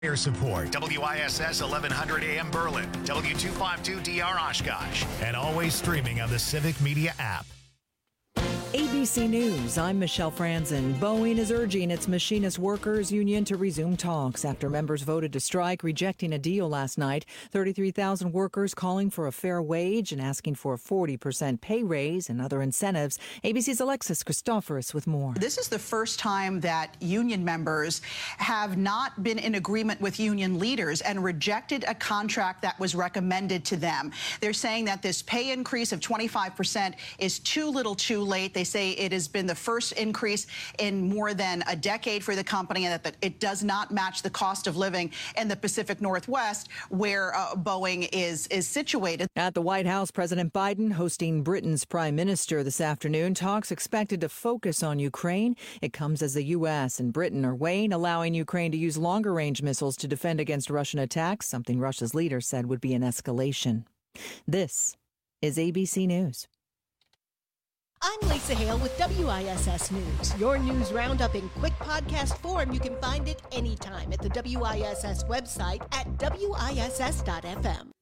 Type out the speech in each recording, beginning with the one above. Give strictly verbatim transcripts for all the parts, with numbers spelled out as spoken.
Air support, W I S S eleven hundred A M Berlin, W two fifty-two D R Oshkosh, and always streaming on the Civic Media app. A B C News, I'm Michelle Franzen. Boeing is urging its machinist workers union to resume talks after members voted to strike, rejecting a deal last night. thirty-three thousand workers calling for a fair wage and asking for a forty percent pay raise and other incentives. A B C's Alexis Christoforous with more. This is the first time that union members have not been in agreement with union leaders and rejected a contract that was recommended to them. They're saying that this pay increase of twenty-five percent is too little too late. They say it has been the first increase in more than a decade for the company and that it does not match the cost of living in the Pacific Northwest where uh, Boeing is, is situated. At the White House, President Biden hosting Britain's Prime Minister this afternoon. Talks expected to focus on Ukraine. It comes as the U S and Britain are weighing allowing Ukraine to use longer-range missiles to defend against Russian attacks, something Russia's leader said would be an escalation. This is A B C News. I'm Lisa Hale with W I S S News. Your news roundup in quick podcast form. You can find it anytime at the W I S S website at W I S S dot F M.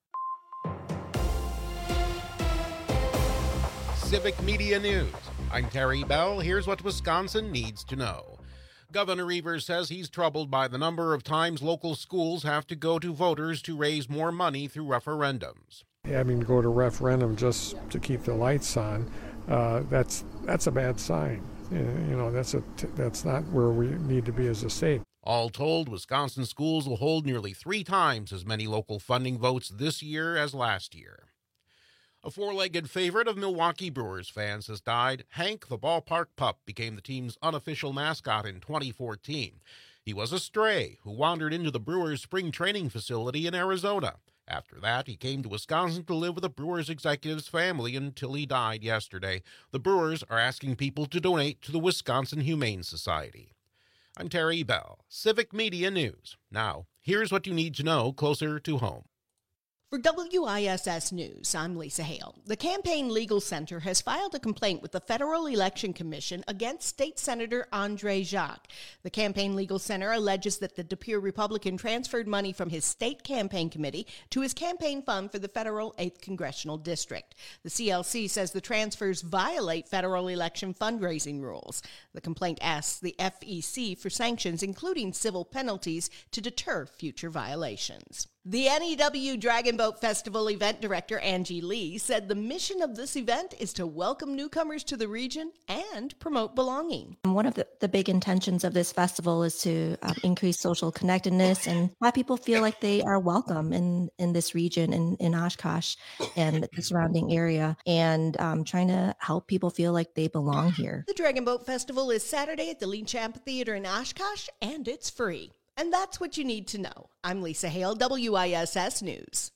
Civic Media News. I'm Terry Bell. Here's what Wisconsin needs to know. Governor Evers says he's troubled by the number of times local schools have to go to voters to raise more money through referendums. Having to go to referendum just to keep the lights on, uh, that's that's a bad sign. You know, that's a that's not where we need to be as a state. All told, Wisconsin schools will hold nearly three times as many local funding votes this year as last year. A four-legged favorite of Milwaukee Brewers fans has died. Hank, the ballpark pup, became the team's unofficial mascot in twenty fourteen. He was a stray who wandered into the Brewers' spring training facility in Arizona. After that, he came to Wisconsin to live with a Brewers executive's family until he died yesterday. The Brewers are asking people to donate to the Wisconsin Humane Society. I'm Terry Bell, Civic Media News. Now, here's what you need to know closer to home. For W I S S News, I'm Lisa Hale. The Campaign Legal Center has filed a complaint with the Federal Election Commission against State Senator Andre Jacques. The Campaign Legal Center alleges that the De Pere Republican transferred money from his state campaign committee to his campaign fund for the federal eighth Congressional District. The C L C says the transfers violate federal election fundraising rules. The complaint asks the F E C for sanctions, including civil penalties, to deter future violations. The N E W Dragon Boat Festival event director Angie Lee said the mission of this event is to welcome newcomers to the region and promote belonging. One of the, the big intentions of this festival is to um, increase social connectedness and have people feel like they are welcome in, in this region, in, in Oshkosh and the surrounding area, and um, trying to help people feel like they belong here. The Dragon Boat Festival is Saturday at the Leach Amphitheater in Oshkosh, and it's free. And that's what you need to know. I'm Lisa Hale, W I S S News.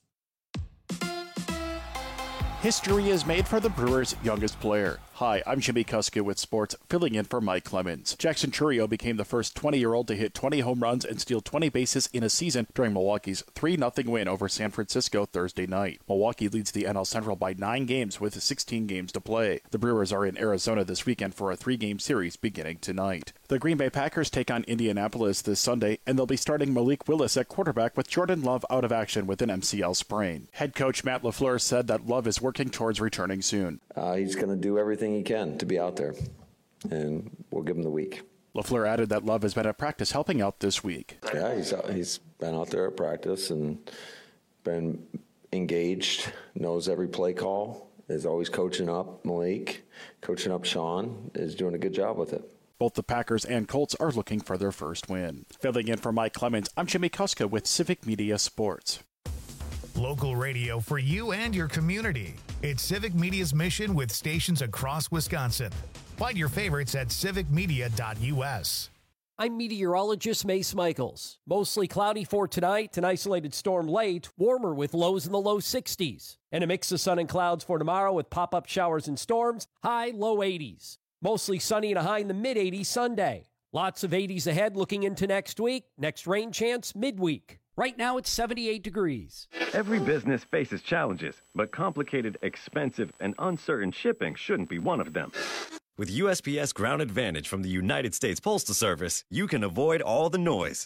History is made for the Brewers' youngest player. Hi, I'm Jimmy Kuska with sports, filling in for Mike Clemens. Jackson Chourio became the first twenty-year-old to hit twenty home runs and steal twenty bases in a season during Milwaukee's three nothing win over San Francisco Thursday night. Milwaukee leads the N L Central by nine games with sixteen games to play. The Brewers are in Arizona this weekend for a three-game series beginning tonight. The Green Bay Packers take on Indianapolis this Sunday, and they'll be starting Malik Willis at quarterback with Jordan Love out of action with an M C L sprain. Head coach Matt LaFleur said that Love is working towards returning soon. Uh, he's going to do everything he can to be out there, and we'll give him the week. LaFleur added that Love has been at practice helping out this week. Yeah, he's he's been out there at practice and been engaged, knows every play call, is always coaching up Malik, coaching up Sean, is doing a good job with it. Both the Packers and Colts are looking for their first win. Filling in for Mike Clemens, I'm Jimmy Kuska with Civic Media Sports. Local radio for you and your community. It's Civic Media's mission with stations across Wisconsin. Find your favorites at civic media dot U S. I'm meteorologist Mace Michaels. Mostly cloudy for tonight, an isolated storm late, warmer with lows in the low sixties. And a mix of sun and clouds for tomorrow with pop-up showers and storms, high low eighties. Mostly sunny and a high in the mid-eighties Sunday. Lots of eighties ahead looking into next week. Next rain chance midweek. Right now it's seventy-eight degrees. Every business faces challenges, but complicated, expensive, and uncertain shipping shouldn't be one of them. With U S P S Ground Advantage from the United States Postal Service, you can avoid all the noise.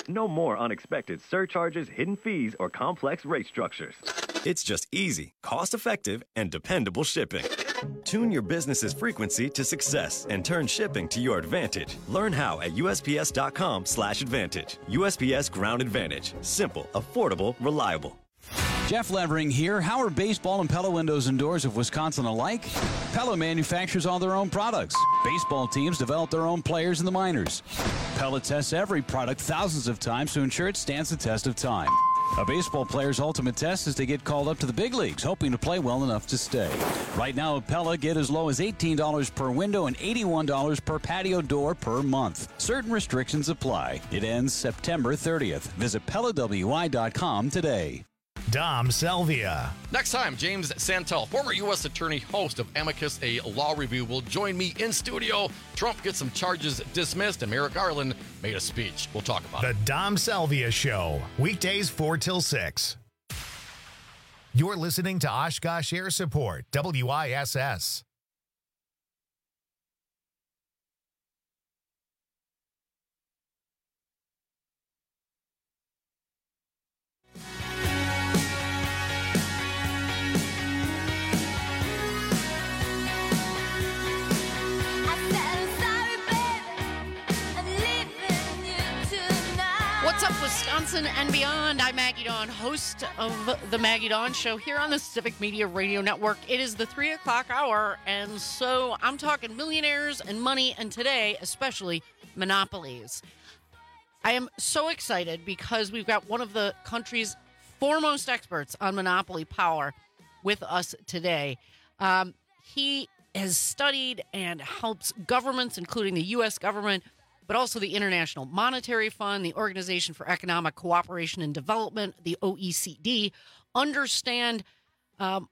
No more unexpected surcharges, hidden fees, or complex rate structures. It's just easy, cost-effective, and dependable shipping. Tune your business's frequency to success and turn shipping to your advantage. Learn how at U S P S dot com slash advantage. U S P S Ground Advantage. Simple, affordable, reliable. Jeff Levering here. How are baseball and Pella windows and doors of Wisconsin alike? Pella manufactures all their own products. Baseball teams develop their own players in the minors. Pella tests every product thousands of times to ensure it stands the test of time. A baseball player's ultimate test is to get called up to the big leagues, hoping to play well enough to stay. Right now at Pella, get as low as eighteen dollars per window and eighty-one dollars per patio door per month. Certain restrictions apply. It ends September thirtieth. Visit Pella W I dot com today. Dom Selvia. Next time, James Santel, former U S attorney, host of Amicus, a law review, will join me in studio. Trump gets some charges dismissed, and Merrick Garland made a speech. We'll talk about the it. The Dom Selvia Show, weekdays four till six. You're listening to Oshkosh Air Support, W I S S. What's up, Wisconsin and beyond? I'm Maggie Dawn, host of the Maggie Dawn Show here on the Civic Media Radio Network. It is the three o'clock hour, and so I'm talking millionaires and money, and today, especially monopolies. I am so excited because we've got one of the country's foremost experts on monopoly power with us today. Um, he has studied and helps governments, including the U S government, but also the International Monetary Fund, the Organization for Economic Cooperation and Development, the O E C D, understand um,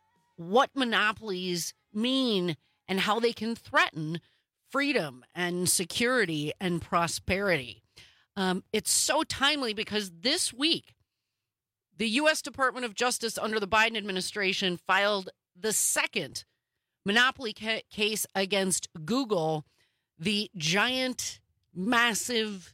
what monopolies mean and how they can threaten freedom and security and prosperity. Um, it's so timely because this week, the U S Department of Justice under the Biden administration filed the second monopoly ca- case against Google, the giant, massive,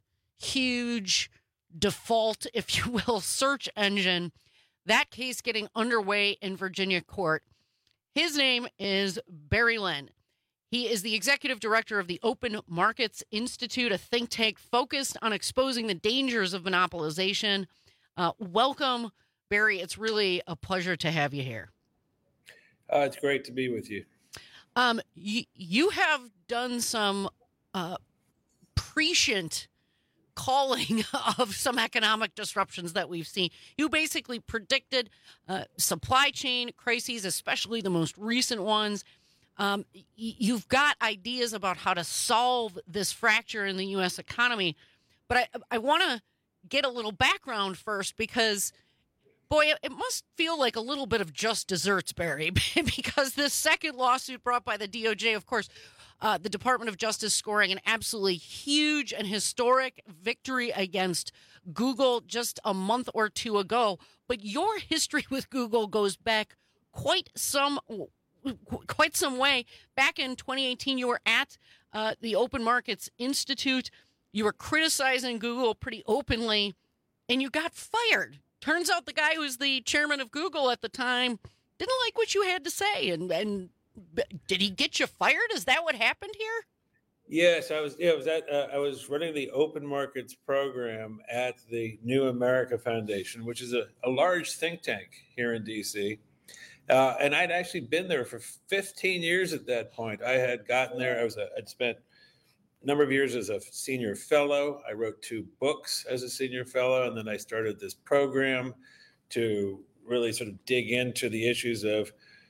huge default, if you will, search engine. That case getting underway in Virginia court. His name is Barry Lynn. He is the executive director of the Open Markets Institute, a think tank focused on exposing the dangers of monopolization. Uh, welcome, Barry. It's really a pleasure to have you here. Uh, it's great to be with you. Um, you, you have done some uh, prescient calling of some economic disruptions that we've seen. You basically predicted uh, supply chain crises, especially the most recent ones. Um, y- you've got ideas about how to solve this fracture in the U S economy. But I, I want to get a little background first because, boy, it must feel like a little bit of just desserts, Barry, because this second lawsuit brought by the D O J, of course, uh, the Department of Justice scoring an absolutely huge and historic victory against Google just a month or two ago. But your history with Google goes back quite some quite some way. Back in twenty eighteen, you were at uh, the Open Markets Institute. You were criticizing Google pretty openly, and you got fired. Turns out the guy who was the chairman of Google at the time didn't like what you had to say. And, and did he get you fired? Is that what happened here? Yes, I was. Yeah, I was at. Uh, I was running the Open Markets program at the New America Foundation, which is a, a large think tank here in D C. Uh, and I'd actually been there for fifteen years at that point. I had gotten there. I was. A, I'd spent a number of years as a senior fellow. I wrote two books as a senior fellow, and then I started this program to really sort of dig into the issues of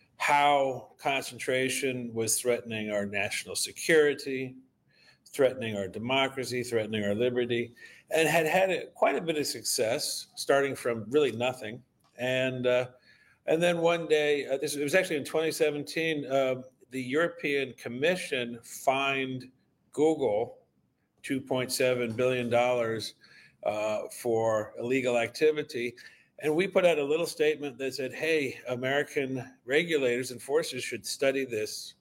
how concentration was threatening our national security, threatening our democracy, threatening our liberty, and had had a, quite a bit of success, starting from really nothing. And uh, and then one day, uh, this it was actually in twenty seventeen, uh, the European Commission fined Google two point seven billion dollars uh, for illegal activity. And we put out a little statement that said, hey, American regulators, enforcers should study this,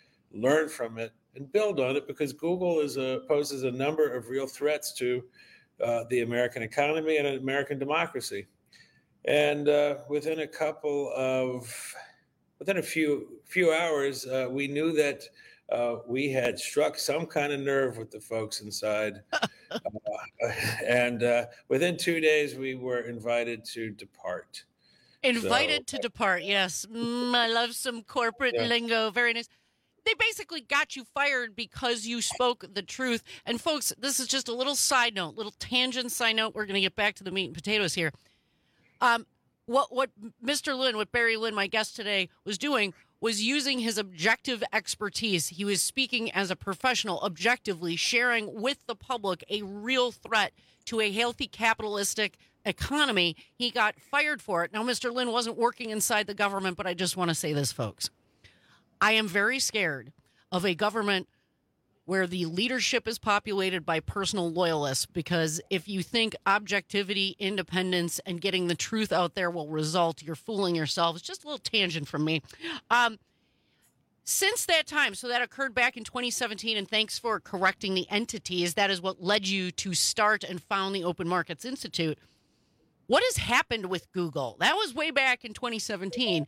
learn from it, and build on it, because Google is a, poses a number of real threats to uh, the American economy and American democracy. And uh, within a couple of, within a few few hours, uh, we knew that uh, we had struck some kind of nerve with the folks inside. uh, and uh, within two days, we were invited to depart. Invited so, to depart, yes. Mm, I love some corporate yeah. lingo. Very nice. They basically got you fired because you spoke the truth. And folks, this is just a little side note, little tangent side note. We're going to get back to the meat and potatoes here. Um, what what Mister Lynn, what Barry Lynn, my guest today, was doing was using his objective expertise. He was speaking as a professional, objectively sharing with the public a real threat to a healthy capitalistic economy. He got fired for it. Now, Mister Lynn wasn't working inside the government, but I just want to say this, folks. I am very scared of a government where the leadership is populated by personal loyalists, because if you think objectivity, independence, and getting the truth out there will result, you're fooling yourself. It's just a little tangent from me. Um, since that time, so that occurred back in twenty seventeen, and thanks for correcting the entities. That is what led you to start and found the Open Markets Institute. What has happened with Google? That was way back in twenty seventeen.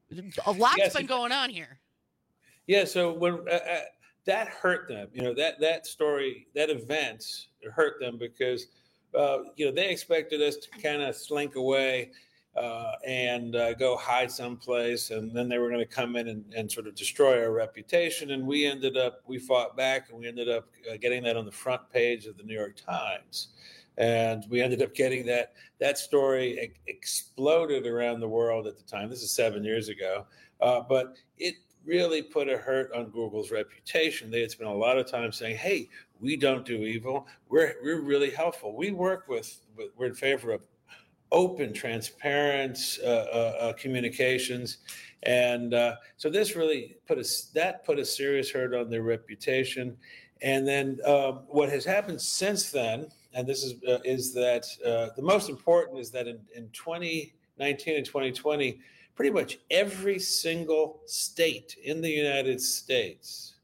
A lot's yes, been going on here. Yeah, so when uh, uh, that hurt them, you know, that that story, that event hurt them because, uh, you know, they expected us to kind of slink away uh, and uh, go hide someplace, and then they were going to come in and, and sort of destroy our reputation. And we ended up, we fought back, and we ended up uh, getting that on the front page of the New York Times. And we ended up getting that, that story e- exploded around the world at the time. This is seven years ago. Uh, but it really put a hurt on Google's reputation. They had spent a lot of time saying, hey, we don't do evil. We're we're really helpful. We work with, with we're in favor of open, transparent uh, uh, uh, communications. And uh, so this really put a, that put a serious hurt on their reputation. And then um, what has happened since then, and this is uh, is that uh, the most important is that in, in twenty nineteen and twenty twenty, pretty much every single state in the United States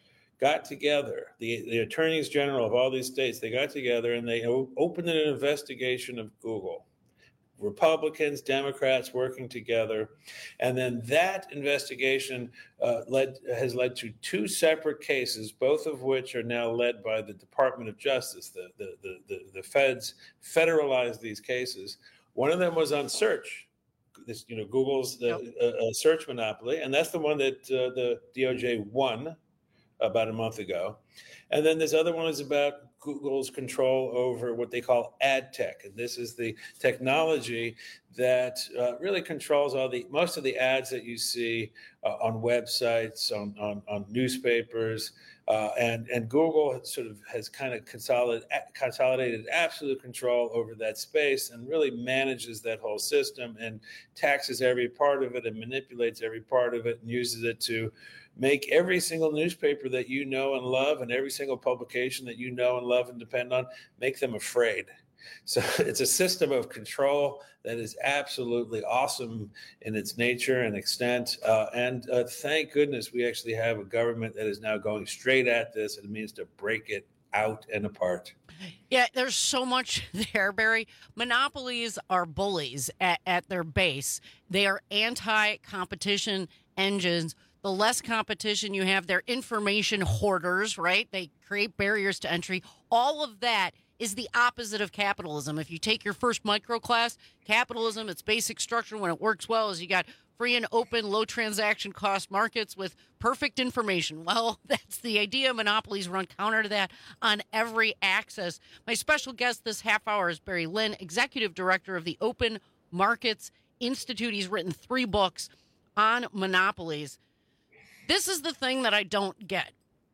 got together, the, the attorneys general of all these states, they got together and they o- opened an investigation of Google. Republicans, Democrats working together. And then that investigation uh, led has led to two separate cases, both of which are now led by the Department of Justice. The, the, the, the, the feds federalized these cases. One of them was on search. This, you know, Google's the uh, uh, search monopoly, and that's the one that uh, the D O J won about a month ago. And then this other one is about Google's control over what they call ad tech, and this is the technology that uh, really controls all the most of the ads that you see uh, on websites, on on, on newspapers, uh, and and Google sort of has kind of consolidated consolidated absolute control over that space and really manages that whole system and taxes every part of it and manipulates every part of it and uses it to make every single newspaper that you know and love and every single publication that you know and love and depend on, make them afraid. So it's a system of control that is absolutely awesome in its nature and extent. Uh, and uh, thank goodness we actually have a government that is now going straight at this, and it means to break it out and apart. Yeah, there's so much there, Barry. Monopolies are bullies at, at their base. They are anti-competition engines. The less competition you have, they're information hoarders, right? They create barriers to entry. All of that is the opposite of capitalism. If you take your first micro class, capitalism, its basic structure when it works well is you got free and open, low transaction cost markets with perfect information. Well, that's the idea. Monopolies run counter to that on every axis. My special guest this half hour is Barry Lynn, Executive Director of the Open Markets Institute. He's written three books on monopolies. This is the thing that I don't get.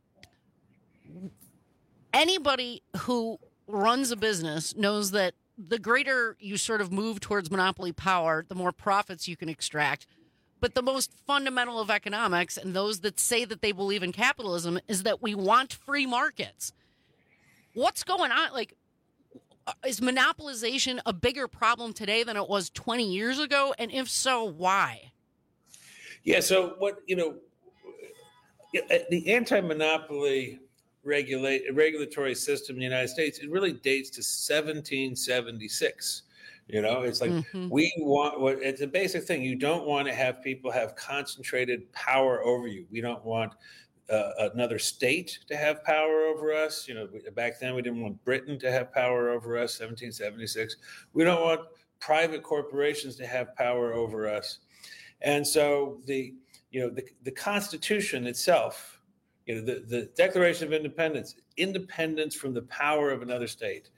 Anybody who runs a business knows that the greater you sort of move towards monopoly power, the more profits you can extract. But the most fundamental of economics, and those that say that they believe in capitalism, is that we want free markets. What's going on? Like, is monopolization a bigger problem today than it was twenty years ago? And if so, why? Yeah, so what, you know, the anti-monopoly regulate regulatory system in the United States, it really dates to seventeen seventy-six. You know, it's like mm-hmm. we want, it's a basic thing. You don't want to have people have concentrated power over you. We don't want uh, another state to have power over us. You know, back then we didn't want Britain to have power over us, seventeen seventy-six. We don't want private corporations to have power over us. And so the, you know, the, the Constitution itself, you know, the, the Declaration of Independence, independence from the power of another state.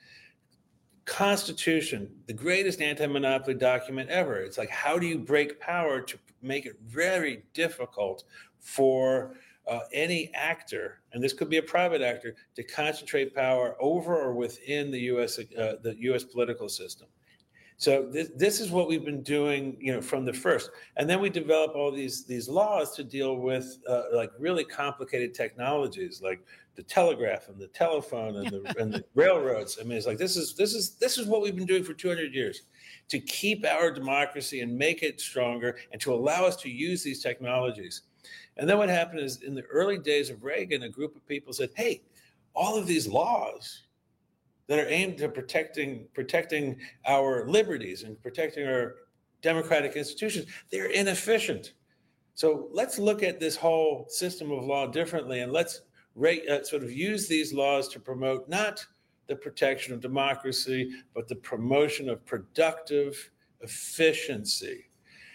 Constitution, the greatest anti-monopoly document ever. It's like, how do you break power to make it very difficult for uh, any actor, and this could be a private actor, to concentrate power over or within the U S uh, the U S political system. So this, this is what we've been doing, you know, from the first. And then we develop all these these laws to deal with uh, like really complicated technologies, like the telegraph and the telephone and the and the railroads. I mean, it's like this is this is this is what we've been doing for two hundred years, to keep our democracy and make it stronger, and to allow us to use these technologies. And then what happened is, in the early days of Reagan, a group of people said, "Hey, all of these laws that are aimed at protecting protecting our liberties and protecting our democratic institutions, they're inefficient. So let's look at this whole system of law differently, and let's rate, uh, sort of use these laws to promote not the protection of democracy, but the promotion of productive efficiency."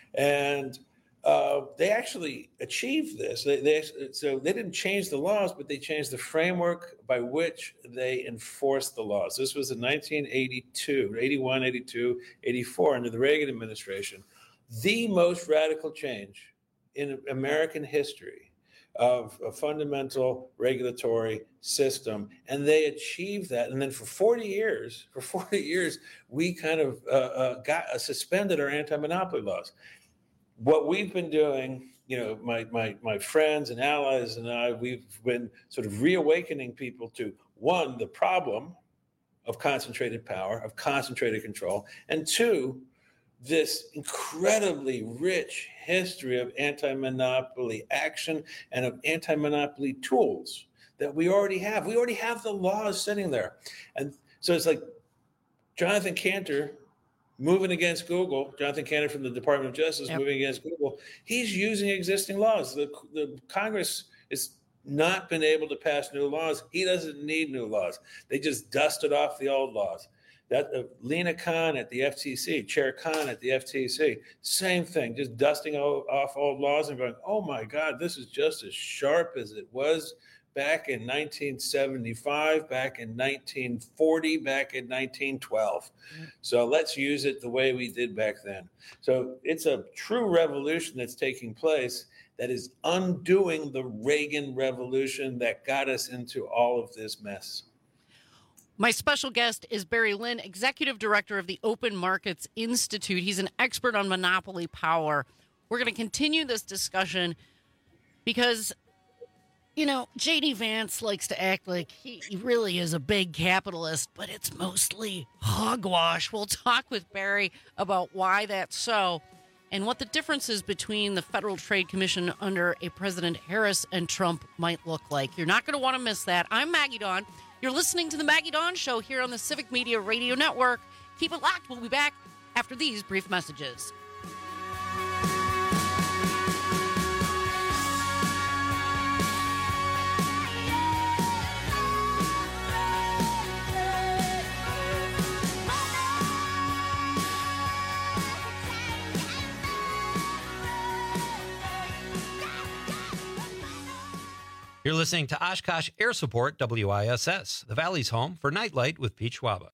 And uh, they actually achieved this. They, they, so they didn't change the laws, but they changed the framework by which they enforced the laws. This was in nineteen eighty-two, eighty-one, eighty-two, eighty-four, under the Reagan administration. The most radical change in American history of a fundamental regulatory system. And they achieved that. And then for forty years, for forty years, we kind of uh, uh, got uh, suspended our anti-monopoly laws. What we've been doing, you know, my, my, my friends and allies and I, we've been sort of reawakening people to, one, the problem of concentrated power, of concentrated control, and two, this incredibly rich history of anti-monopoly action and of anti-monopoly tools that we already have. We already have the laws sitting there. And so it's like Jonathan Kanter moving against Google, Jonathan Kanter from the Department of Justice yep. moving against Google. He's using existing laws. The, the Congress has not been able to pass new laws. He doesn't need new laws. They just dusted off the old laws. That uh, Lena Khan at the F T C, Chair Khan at the F T C, same thing, just dusting off old laws and going, oh my God, this is just as sharp as it was back in nineteen seventy-five, back in nineteen forty, back in nineteen twelve. Mm-hmm. So let's use it the way we did back then. So it's a true revolution that's taking place that is undoing the Reagan revolution that got us into all of this mess. My special guest is Barry Lynn, Executive Director of the Open Markets Institute. He's an expert on monopoly power. We're going to continue this discussion because, you know, J D Vance likes to act like he really is a big capitalist, but it's mostly hogwash. We'll talk with Barry about why that's so and what the differences between the Federal Trade Commission under a President Harris and Trump might look like. You're not going to want to miss that. I'm Maggie Dawn. You're listening to the Maggie Dawn Show here on the Civic Media Radio Network. Keep it locked. We'll be back after these brief messages. You're listening to Oshkosh Air Support W I S S, the Valley's home for Nightlight with Pete Schwaba.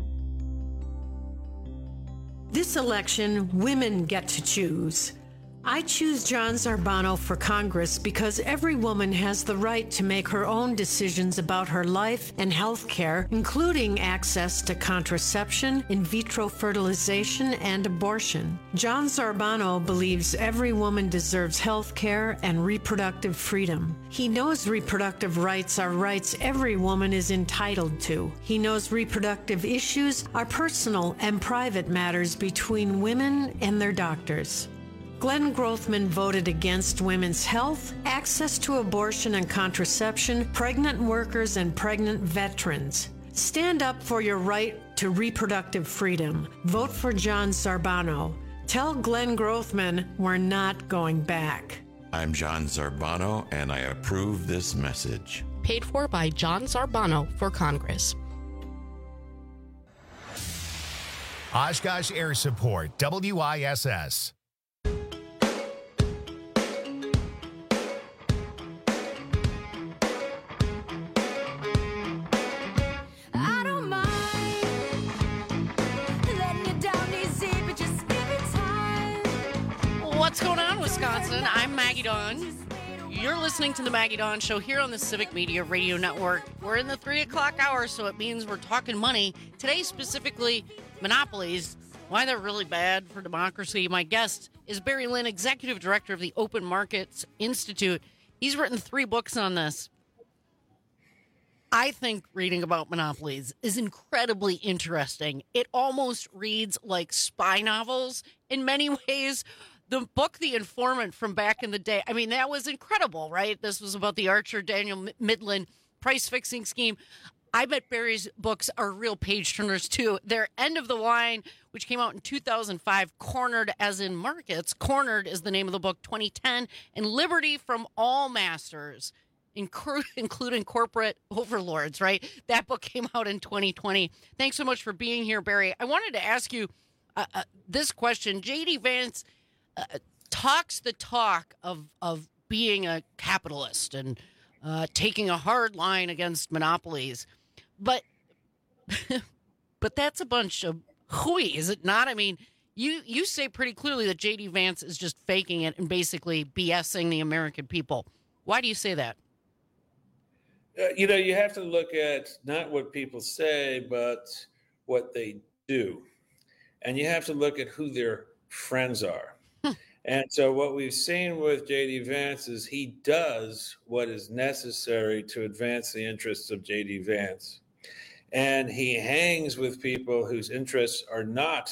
This election, women get to choose. I choose John Zarbano for Congress because every woman has the right to make her own decisions about her life and health care, including access to contraception, in vitro fertilization, and abortion. John Zarbano believes every woman deserves health care and reproductive freedom. He knows reproductive rights are rights every woman is entitled to. He knows reproductive issues are personal and private matters between women and their doctors. Glenn Grothman voted against women's health, access to abortion and contraception, pregnant workers, and pregnant veterans. Stand up for your right to reproductive freedom. Vote for John Zarbano. Tell Glenn Grothman we're not going back. I'm John Zarbano, and I approve this message. Paid for by John Zarbano for Congress. Oshkosh Air Support, W I S S. What's going on, Wisconsin? I'm Maggie Dawn. You're listening to the Maggie Dawn Show here on the Civic Media Radio Network. We're in the three o'clock hour, so it means we're talking money. Today, specifically, monopolies, why they're really bad for democracy. My guest is Barry Lynn, Executive Director of the Open Markets Institute. He's written three books on this. I think reading about monopolies is incredibly interesting. It almost reads like spy novels in many ways. The book, The Informant, from back in the day, I mean, that was incredible, right? This was about the Archer Daniel Midland price-fixing scheme. I bet Barry's books are real page-turners, too. Their End of the Line, which came out in two thousand five, Cornered as in Markets. Cornered is the name of the book, twenty ten. And Liberty from All Masters, including corporate overlords, right? That book came out in twenty twenty. Thanks so much for being here, Barry. I wanted to ask you uh, uh, this question. J D. Vance Uh, talks the talk of of being a capitalist and uh, taking a hard line against monopolies, but but that's a bunch of hooey, is it not? I mean, you you say pretty clearly that J D. Vance is just faking it and basically BSing the American people. Why do you say that? Uh, you know, you have to look at not what people say, but what they do, and you have to look at who their friends are. And so what we've seen with J D. Vance is he does what is necessary to advance the interests of J D. Vance. And he hangs with people whose interests are not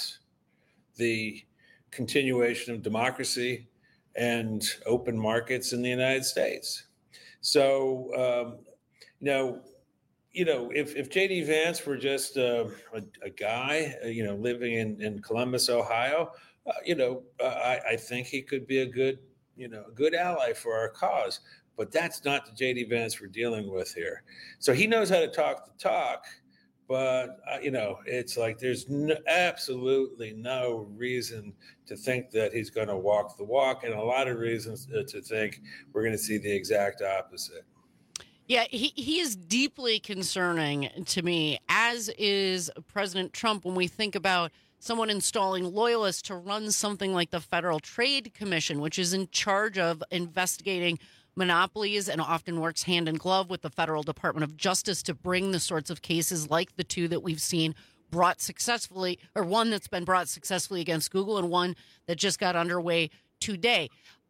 the continuation of democracy and open markets in the United States. So, um, you know, you know, if, if J D. Vance were just uh, a, a guy, uh, you know, living in, in Columbus, Ohio, Uh, you know, uh, I, I think he could be a good, you know, a good ally for our cause. But that's not the J D. Vance we're dealing with here. So he knows how to talk the talk, but, uh, you know, it's like there's no, absolutely no reason to think that he's going to walk the walk, and a lot of reasons uh, to think we're going to see the exact opposite. Yeah, he, he is deeply concerning to me, as is President Trump, when we think about someone installing loyalists to run something like the Federal Trade Commission, which is in charge of investigating monopolies and often works hand in glove with the Federal Department of Justice to bring the sorts of cases like the two that we've seen brought successfully, or one that's been brought successfully against Google and one that just got underway today.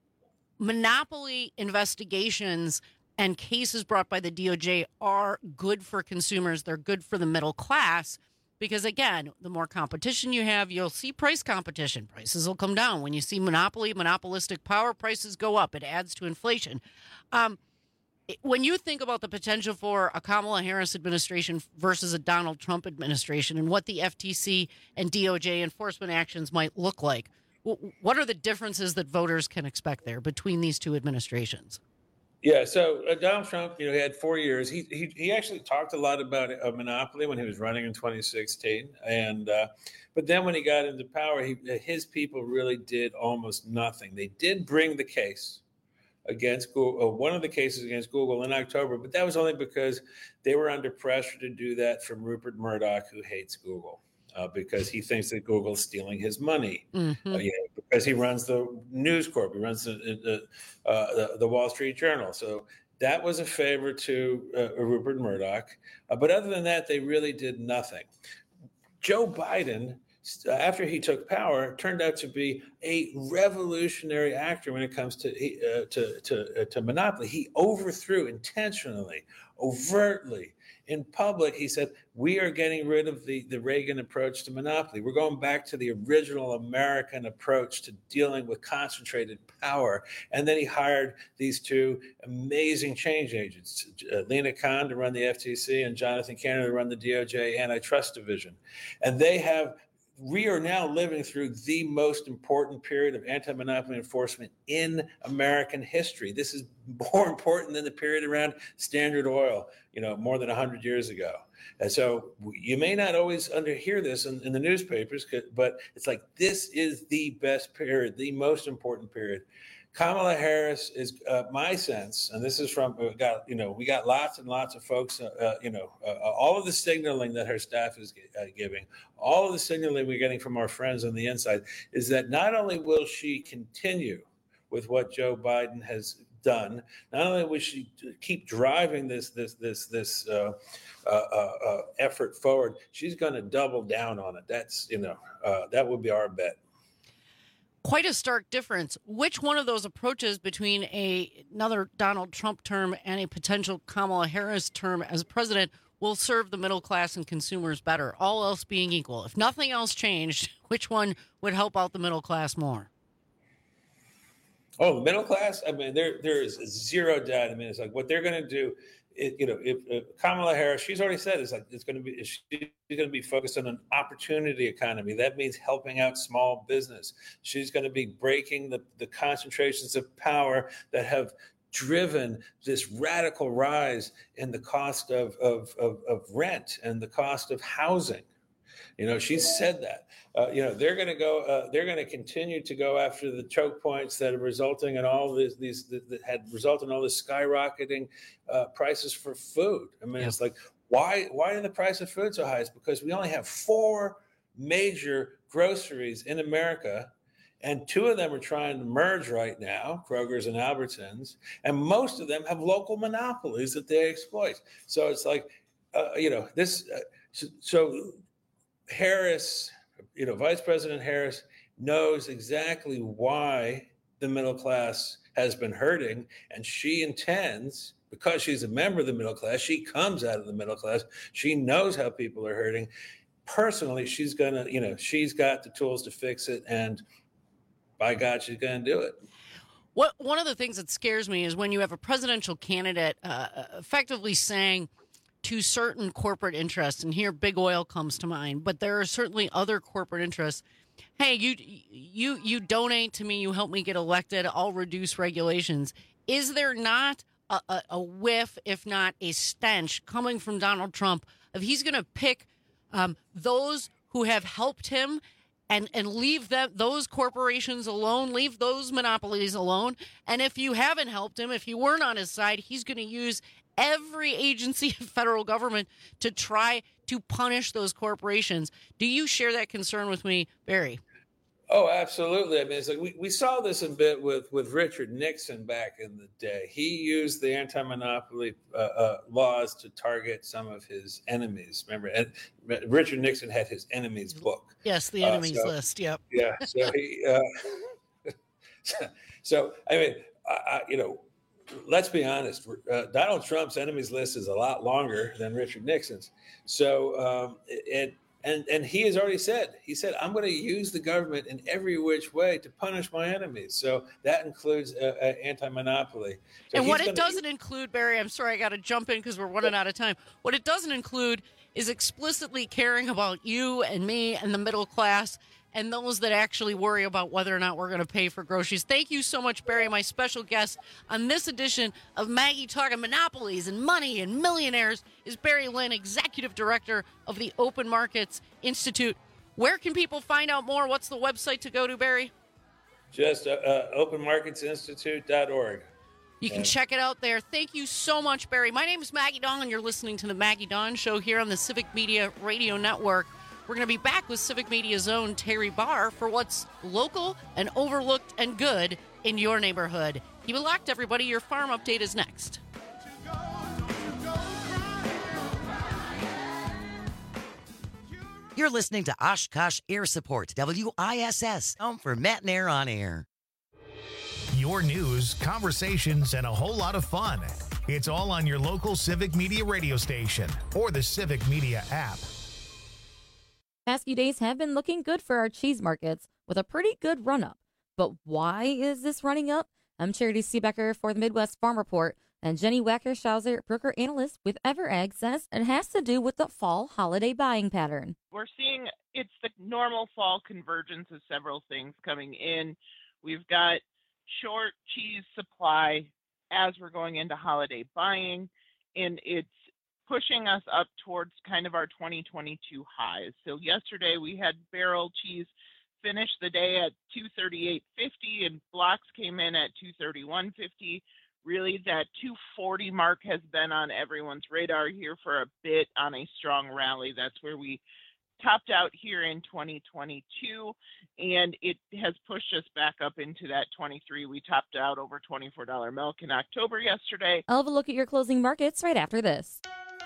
Monopoly investigations and cases brought by the D O J are good for consumers. They're good for the middle class. Because, again, the more competition you have, you'll see price competition. Prices will come down. When you see monopoly, monopolistic power, prices go up. It adds to inflation. Um, when you think about the potential for a Kamala Harris administration versus a Donald Trump administration and what the F T C and D O J enforcement actions might look like, what are the differences that voters can expect there between these two administrations? Yeah, so uh, Donald Trump, you know, he had four years. He he, he actually talked a lot about a monopoly when he was running in twenty sixteen, and uh, but then when he got into power, he, his people really did almost nothing. They did bring the case against Google, uh, one of the cases against Google in October, but that was only because they were under pressure to do that from Rupert Murdoch, who hates Google. Uh, because he thinks that Google's stealing his money, mm-hmm. uh, you know, because he runs the News Corp, he runs the, the, uh, the, the Wall Street Journal. So that was a favor to uh, Rupert Murdoch. Uh, but other than that, they really did nothing. Joe Biden, uh, after he took power, turned out to be a revolutionary actor when it comes to uh, to to, uh, to monopoly. He overthrew intentionally, overtly, in public, he said, we are getting rid of the, the Reagan approach to monopoly. We're going back to the original American approach to dealing with concentrated power. And then he hired these two amazing change agents, uh, Lena Khan to run the F T C and Jonathan Cannon to run the D O J Antitrust Division. And they have we are now living through the most important period of anti-monopoly enforcement in American history. This is more important than the period around Standard Oil, you know, more than one hundred years ago. And so you may not always underhear this in, in the newspapers, but it's like this is the best period, the most important period. Kamala Harris is uh, my sense, and this is from we got you know we got lots and lots of folks, uh, uh, you know, uh, all of the signaling that her staff is uh, giving, all of the signaling we're getting from our friends on the inside is that not only will she continue with what Joe Biden has done, not only will she keep driving this this this this uh, uh, uh, effort forward, she's going to double down on it. That's you know uh, that would be our bet. Quite a stark difference. Which one of those approaches between a, another Donald Trump term and a potential Kamala Harris term as president will serve the middle class and consumers better, all else being equal? If nothing else changed, which one would help out the middle class more? Oh, the middle class? I mean, there there is zero doubt. I mean, it's like what they're going to do. It, you know, if, if Kamala Harris, she's already said it's like it's going to be she's going to be focused on an opportunity economy. That means helping out small business. She's going to be breaking the, the concentrations of power that have driven this radical rise in the cost of, of, of, of rent and the cost of housing. You know, she said that. Uh, you know, they're going to go. Uh, they're going to continue to go after the choke points that are resulting in all these. These that had resulted in all this skyrocketing uh, prices for food. I mean, yeah. It's like why? Why are the price of food so high? It's because we only have four major groceries in America, and two of them are trying to merge right now, Kroger's and Albertsons, and most of them have local monopolies that they exploit. So it's like, uh, you know, this. Uh, so. so Harris, you know, Vice President Harris knows exactly why the middle class has been hurting, and she intends, because she's a member of the middle class, she comes out of the middle class, she knows how people are hurting. Personally, she's gonna, you know, she's got the tools to fix it, and by God, she's gonna do it. What one of the things that scares me is when you have a presidential candidate uh, effectively saying to certain corporate interests, and here big oil comes to mind, but there are certainly other corporate interests. Hey, you you you donate to me, you help me get elected, I'll reduce regulations. Is there not a, a, a whiff, if not a stench, coming from Donald Trump of he's going to pick um, those who have helped him and and leave them, those corporations alone, leave those monopolies alone? And if you haven't helped him, if you weren't on his side, he's going to use every agency of federal government to try to punish those corporations. Do you share that concern with me, Barry? Oh, absolutely. I mean, it's like we, we saw this a bit with, with Richard Nixon back in the day. He used the anti-monopoly uh, uh, laws to target some of his enemies. Remember, and Richard Nixon had his enemies book. Yes, the enemies uh, so, list. Yep. Yeah. So he. Uh, so I mean, I, I, you know. Let's be honest. Uh, Donald Trump's enemies list is a lot longer than Richard Nixon's. So, um, and and and he has already said, he said, I'm going to use the government in every which way to punish my enemies. So that includes uh, uh, anti-monopoly. So and what it gonna, doesn't include, Barry, I'm sorry, I got to jump in because we're running out of time. What it doesn't include is explicitly caring about you and me and the middle class and those that actually worry about whether or not we're going to pay for groceries. Thank you so much, Barry, my special guest on this edition of Maggie Talking Monopolies and Money and Millionaires is Barry Lynn, Executive Director of the Open Markets Institute. Where can people find out more? What's the website to go to, Barry? Just uh, uh, open markets institute dot org. You can check it out there. Thank you so much, Barry. My name is Maggie Dawn, and you're listening to the Maggie Dawn Show here on the Civic Media Radio Network. We're going to be back with Civic Media's own Terry Barr for what's local and overlooked and good in your neighborhood. Keep it locked, everybody. Your farm update is next. You're listening to Oshkosh Air Support, W I S S, home for Matt and Air on Air. Your news, conversations, and a whole lot of fun. It's all on your local Civic Media radio station or the Civic Media app. Past few days have been looking good for our cheese markets with a pretty good run-up. But why is this running up? I'm Charity Seebecker for the Midwest Farm Report, and Jenny Wacker-Schauser, broker analyst with EverAg, says it has to do with the fall holiday buying pattern. We're seeing it's the normal fall convergence of several things coming in. We've got short cheese supply as we're going into holiday buying, and it's pushing us up towards kind of our twenty twenty-two highs. So yesterday we had barrel cheese finish the day at two thirty-eight fifty, and blocks came in at two thirty-one fifty. Really, that two forty mark has been on everyone's radar here for a bit on a strong rally. That's where we topped out here in twenty twenty-two, and it has pushed us back up into that twenty-three. We topped out over twenty-four dollars milk in October yesterday. I'll have a look at your closing markets right after this.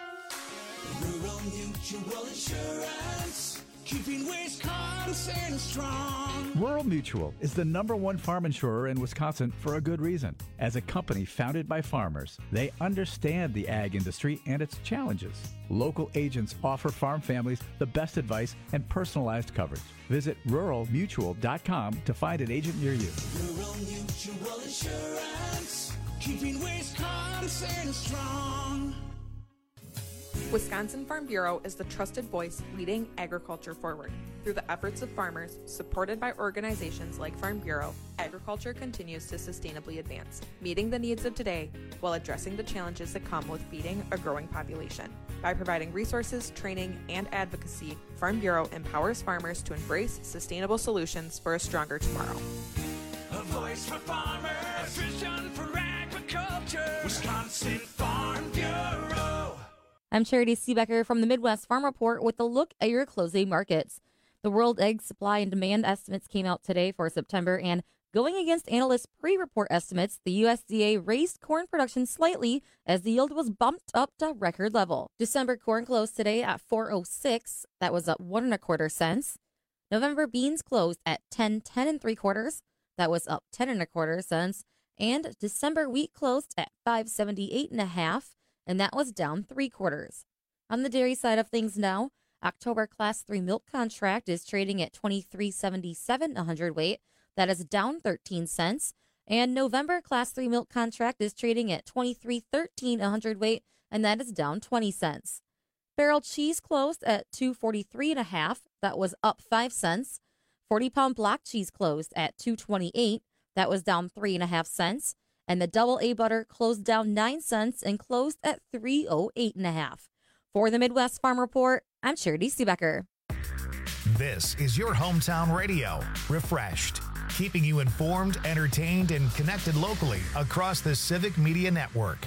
Rural Mutual Insurance, keeping Wisconsin strong. Rural Mutual is the number one farm insurer in Wisconsin for a good reason. As a company founded by farmers, they understand the ag industry and its challenges. Local agents offer farm families the best advice and personalized coverage. Visit rural mutual dot com to find an agent near you. Rural Mutual Insurance, keeping Wisconsin strong. Wisconsin Farm Bureau is the trusted voice leading agriculture forward. Through the efforts of farmers, supported by organizations like Farm Bureau, agriculture continues to sustainably advance, meeting the needs of today while addressing the challenges that come with feeding a growing population. By providing resources, training, and advocacy, Farm Bureau empowers farmers to embrace sustainable solutions for a stronger tomorrow. A voice for farmers, a vision for agriculture, Wisconsin Farm Bureau. I'm Charity Seebecker from the Midwest Farm Report with a look at your closing markets. The World Egg Supply and Demand estimates came out today for September, and going against analysts' pre-report estimates, the U S D A raised corn production slightly as the yield was bumped up to record level. December corn closed today at four oh six. That was up one and a quarter cents. November beans closed at ten ten and three quarters. That was up ten and a quarter cents. And December wheat closed at five seventy-eight and a half. And that was down three quarters. On the dairy side of things now, October Class three milk contract is trading at twenty-three seventy-seven a hundredweight. That is down thirteen cents. And November Class three milk contract is trading at twenty-three thirteen a hundredweight, and that is down twenty cents. Barrel cheese closed at two forty-three and a half. That was up five cents. forty pound block cheese closed at two twenty-eight. That was down three and a half cents. And the double A butter closed down nine cents and closed at three oh eight and a half. For the Midwest Farm Report, I'm Charity Seebecker. This is your hometown radio, refreshed, keeping you informed, entertained, and connected locally across the Civic Media Network.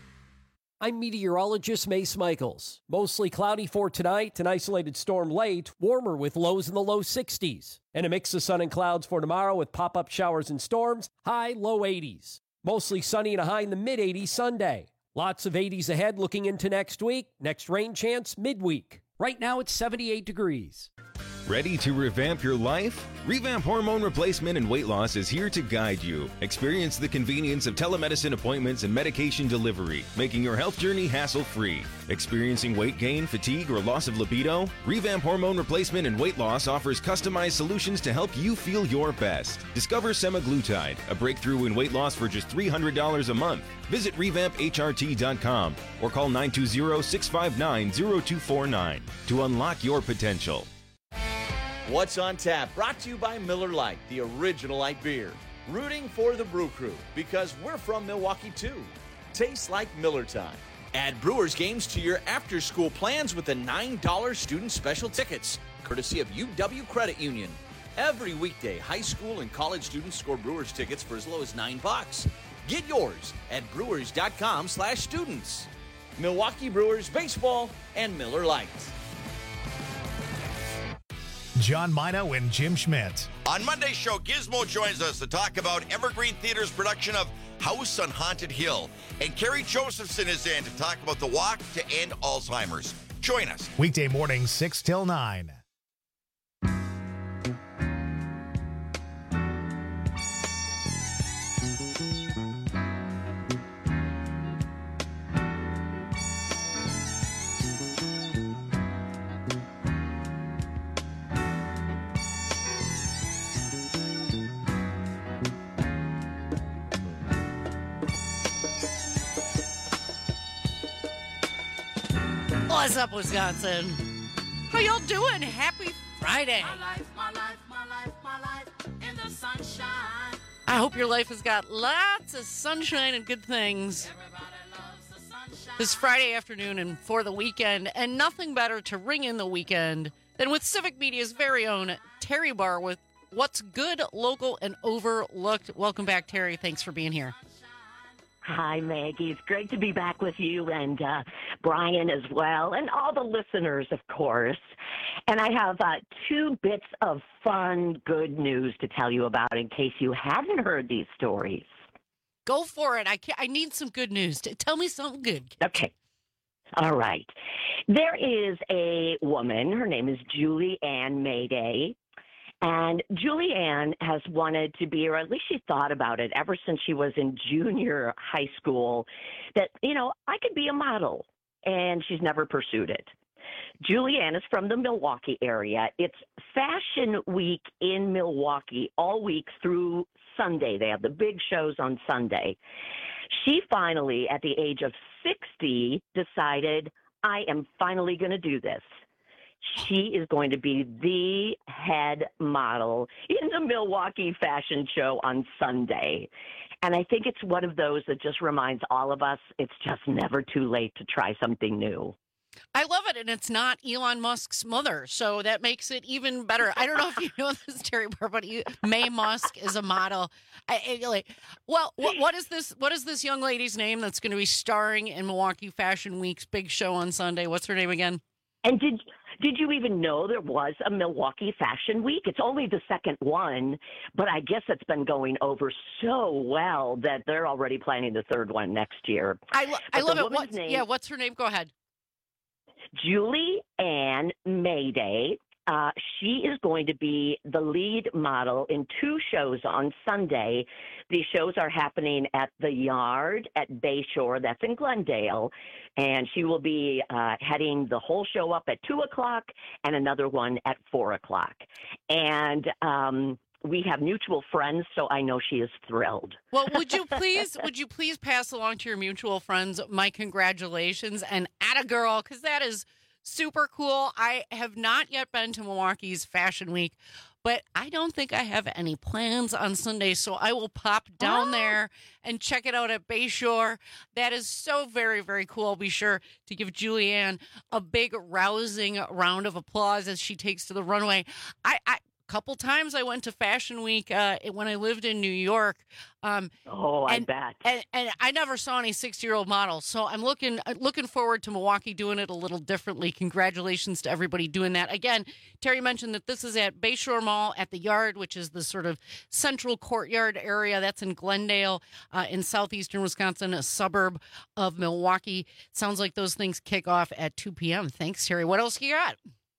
I'm meteorologist Mace Michaels. Mostly cloudy for tonight, an isolated storm late, warmer with lows in the low sixties. And a mix of sun and clouds for tomorrow with pop-up showers and storms, high low eighties. Mostly sunny and a high in the mid eighties Sunday. Lots of eighties ahead looking into next week. Next rain chance midweek. Right now it's seventy-eight degrees. Ready to revamp your life? Revamp Hormone Replacement and Weight Loss is here to guide you. Experience the convenience of telemedicine appointments and medication delivery, making your health journey hassle-free. Experiencing weight gain, fatigue, or loss of libido? Revamp Hormone Replacement and Weight Loss offers customized solutions to help you feel your best. Discover semaglutide, a breakthrough in weight loss for just three hundred dollars a month. Visit revamp H R T dot com or call nine two zero, six five nine, zero two four nine to unlock your potential. What's on Tap, brought to you by Miller Lite, the original light beer. Rooting for the Brew Crew, because we're from Milwaukee too. Tastes like Miller time. Add Brewers games to your after-school plans with the nine dollar student special tickets, courtesy of U W Credit Union. Every weekday, high school and college students score Brewers tickets for as low as nine bucks. Get yours at brewers dot com slash students. Milwaukee Brewers Baseball and Miller Lite. John Mino and Jim Schmidt. On Monday's show, Gizmo joins us to talk about Evergreen Theater's production of House on Haunted Hill. And Carrie Josephson is in to talk about the walk to end Alzheimer's. Join us. Weekday morning, six till nine. What's up, Wisconsin? How y'all doing? Happy Friday. My life, my life, my life, my life in the sunshine. I hope your life has got lots of sunshine and good things this Friday afternoon and for the weekend. And nothing better to ring in the weekend than with Civic Media's very own Terry Barr with What's Good, Local, and Overlooked. Welcome back, Terry. Thanks for being here. Hi, Maggie. It's great to be back with you and uh, Brian as well, and all the listeners, of course. And I have uh, two bits of fun, good news to tell you about in case you haven't heard these stories. Go for it. I can't, I need some good news. Tell me something good. Okay. All right. There is a woman. Her name is Julie Ann Mayday. And Julie Ann has wanted to be, or at least she thought about it ever since she was in junior high school, that, you know, I could be a model. And she's never pursued it. Julie Ann is from the Milwaukee area. It's Fashion Week in Milwaukee all week through Sunday. They have the big shows on Sunday. She finally, at the age of sixty, decided, I am finally going to do this. She is going to be the head model in the Milwaukee Fashion Show on Sunday. And I think it's one of those that just reminds all of us it's just never too late to try something new. I love it, and it's not Elon Musk's mother, so that makes it even better. I don't know if you know this, Terry Barr, but you, May Musk is a model. I, I, like, well, what, what is this? What is this young lady's name that's going to be starring in Milwaukee Fashion Week's big show on Sunday? What's her name again? And did did you even know there was a Milwaukee Fashion Week? It's only the second one, but I guess it's been going over so well that they're already planning the third one next year. I, lo- I love it. What, name, yeah, what's her name? Go ahead. Julie Ann Mayday. Uh, she is going to be the lead model in two shows on Sunday. These shows are happening at the Yard at Bayshore. That's in Glendale. And she will be uh, heading the whole show up at two o'clock and another one at four o'clock. And um, we have mutual friends, so I know she is thrilled. Well, would you please, would you please pass along to your mutual friends my congratulations and atta girl, because that is super cool. I have not yet been to Milwaukee's Fashion Week, but I don't think I have any plans on Sunday, so I will pop down oh. there and check it out at Bayshore. That is so very, very cool. I'll be sure to give Julie Ann a big, rousing round of applause as she takes to the runway. I, I couple times I went to Fashion Week uh, when I lived in New York. Um, oh, I and, bet. And, and I never saw any sixty-year-old models, so I'm looking looking forward to Milwaukee doing it a little differently. Congratulations to everybody doing that. Again, Terry mentioned that this is at Bayshore Mall at the Yard, which is the sort of central courtyard area. That's in Glendale uh, in southeastern Wisconsin, a suburb of Milwaukee. Sounds like those things kick off at two p.m. Thanks, Terry. What else you got?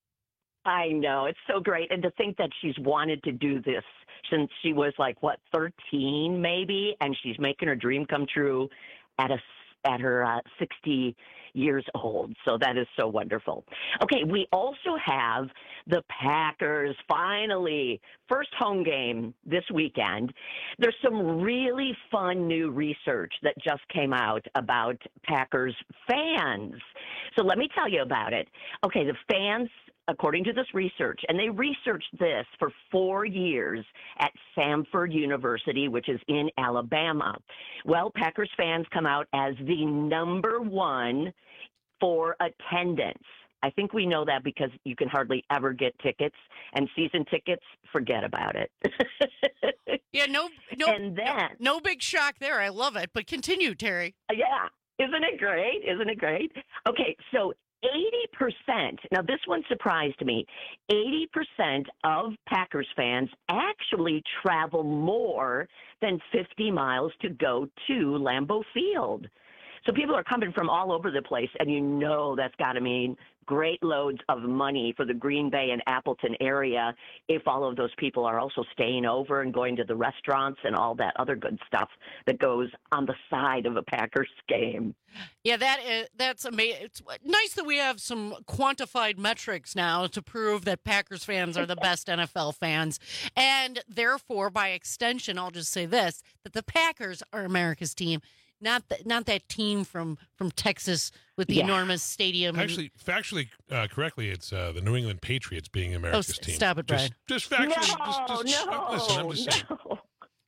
I know. It's so great. And to think that she's wanted to do this since she was like, what, thirteen maybe? And she's making her dream come true at a at her uh, sixty years old. So that is so wonderful. Okay, we also have the Packers finally first home game this weekend. There's some really fun new research that just came out about Packers fans. So let me tell you about it. Okay, the fans, according to this research, and they researched this for four years at Samford University, which is in Alabama. Well, Packers fans come out as the number one for attendance. I think we know that because you can hardly ever get tickets, and season tickets, forget about it. yeah, no, no, and then, no, no big shock there. I love it, but continue, Terry. Yeah, isn't it great? Isn't it great? Okay, so eighty percent, now this one surprised me, eighty percent of Packers fans actually travel more than fifty miles to go to Lambeau Field. So people are coming from all over the place, and you know that's got to mean great loads of money for the Green Bay and Appleton area if all of those people are also staying over and going to the restaurants and all that other good stuff that goes on the side of a Packers game. Yeah, that is, that's amazing. It's nice that we have some quantified metrics now to prove that Packers fans are the best N F L fans. And therefore, by extension, I'll just say this, that the Packers are America's team, not the, not that team from from Texas with the Yeah. enormous stadium. and- Actually, factually, uh, correctly, it's uh, the New England Patriots being America's s- team. stop it, just, just factually. No, just, just, no, listen, I'm just saying. no.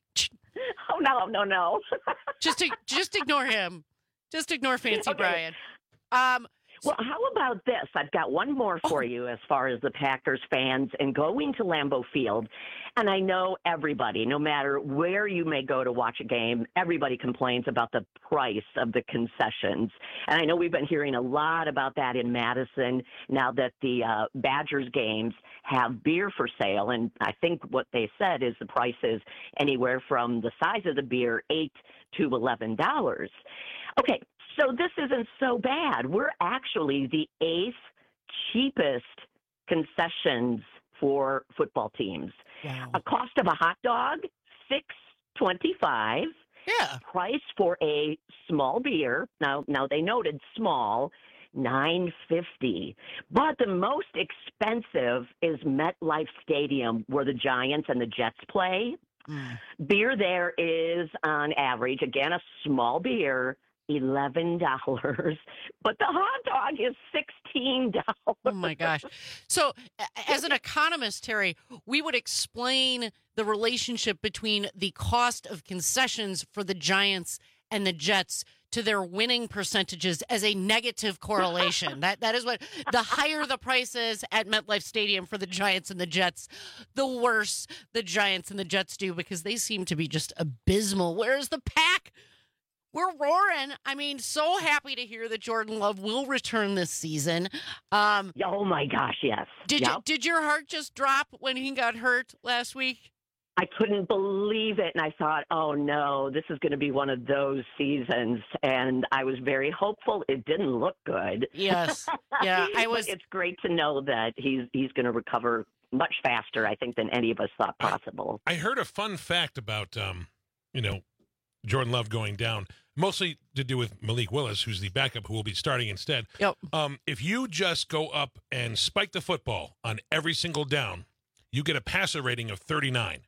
Oh no, no, no. just to, just ignore him. Just ignore Fancy Okay. Brian. Um, Well, how about this? I've got one more for you as far as the Packers fans and going to Lambeau Field. And I know everybody, no matter where you may go to watch a game, everybody complains about the price of the concessions. And I know we've been hearing a lot about that in Madison now that the uh, Badgers games have beer for sale. And I think what they said is the price is anywhere from the size of the beer, eight to eleven dollars. Okay. So this isn't so bad. We're actually the eighth cheapest concessions for football teams. Wow. A cost of a hot dog, six twenty-five. Yeah. Price for a small beer. Now, now they noted small, nine fifty. But the most expensive is MetLife Stadium, where the Giants and the Jets play. Mm. Beer there is on average, again, a small beer, eleven dollars, but the hot dog is sixteen dollars. Oh my gosh. So a- as an economist, Terry, we would explain the relationship between the cost of concessions for the Giants and the Jets to their winning percentages as a negative correlation. that that is what the higher the price is at MetLife Stadium for the Giants and the Jets, the worse the Giants and the Jets do because they seem to be just abysmal. Whereas the Pack, we're roaring. I mean, so happy to hear that Jordan Love will return this season. Um, oh my gosh, yes. Did Yep. you, did your heart just drop when he got hurt last week? I couldn't believe it, and I thought, oh no, this is going to be one of those seasons. And I was very hopeful. It didn't look good. Yes, yeah, I was. But it's great to know that he's he's going to recover much faster, I think, than any of us thought possible. I heard a fun fact about, um, you know, Jordan Love going down, mostly to do with Malik Willis, who's the backup who will be starting instead. Yep. Um, if you just go up and spike the football on every single down, you get a passer rating of thirty-nine.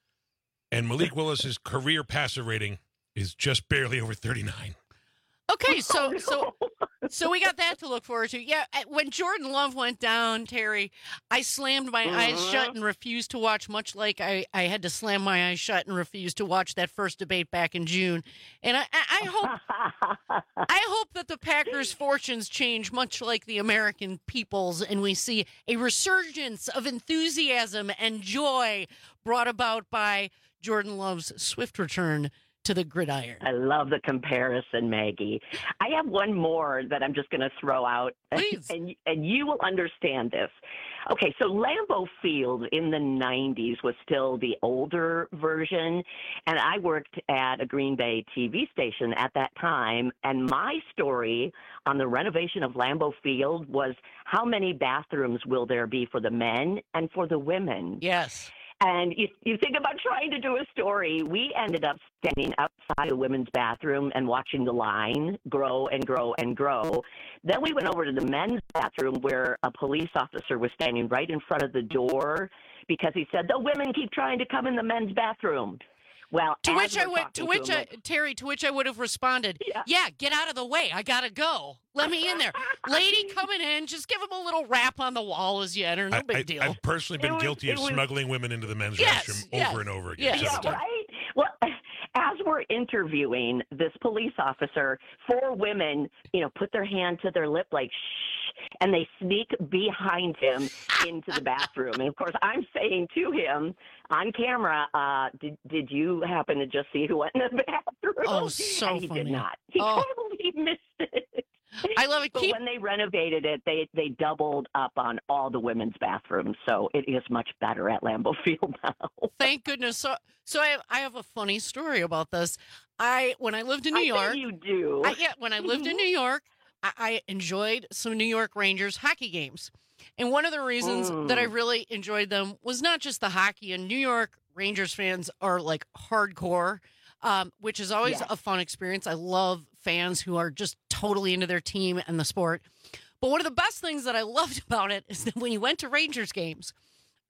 And Malik Willis's career passer rating is just barely over thirty-nine. Okay, so so so we got that to look forward to. Yeah, when Jordan Love went down, Terry, I slammed my eyes shut and refused to watch, much like I, I had to slam my eyes shut and refuse to watch that first debate back in June. And I, I, I hope I hope that the Packers' fortunes change, much like the American people's, and we see a resurgence of enthusiasm and joy brought about by Jordan Love's swift return to the gridiron. I love the comparison, Maggie. I have one more that I'm just going to throw out, Please. and and you will understand this. Okay, so Lambeau Field in the nineties was still the older version, and I worked at a Green Bay T V station at that time, and my story on the renovation of Lambeau Field was how many bathrooms will there be for the men and for the women? Yes. And you, you think about trying to do a story. We ended up standing outside the women's bathroom and watching the line grow and grow and grow. Then we went over to the men's bathroom where a police officer was standing right in front of the door because he said, the women keep trying to come in the men's bathroom. Well, To as which I we're would, to talking which him, I, like, Terry, to which I would have responded, yeah. yeah, get out of the way. I gotta go. Let me in there. Lady coming in, just give him a little rap on the wall as you enter. No I, big I, deal. I've personally been It was- guilty it of was- smuggling women into the men's Yes, restroom yes, over and over again. yes. several Yeah, times. right? Well, as we're interviewing this police officer, four women, you know, put their hand to their lip like, shh, and they sneak behind him into the bathroom. And, of course, I'm saying to him on camera, uh, did, did you happen to just see who went in the bathroom? Oh, so and he funny. did not. He Oh. totally missed it. I love it. But Keep, when they renovated it, they they doubled up on all the women's bathrooms, so it is much better at Lambeau Field now. thank goodness. So, so I have, I have a funny story about this. I when I lived in New I York, bet you do. I, yeah, when I lived in New York, I, I enjoyed some New York Rangers hockey games. And one of the reasons Mm. that I really enjoyed them was not just the hockey. And New York Rangers fans are like hardcore, um, which is always Yes. a fun experience. I love fans who are just totally into their team and the sport. But one of the best things that I loved about it is that when you went to Rangers games,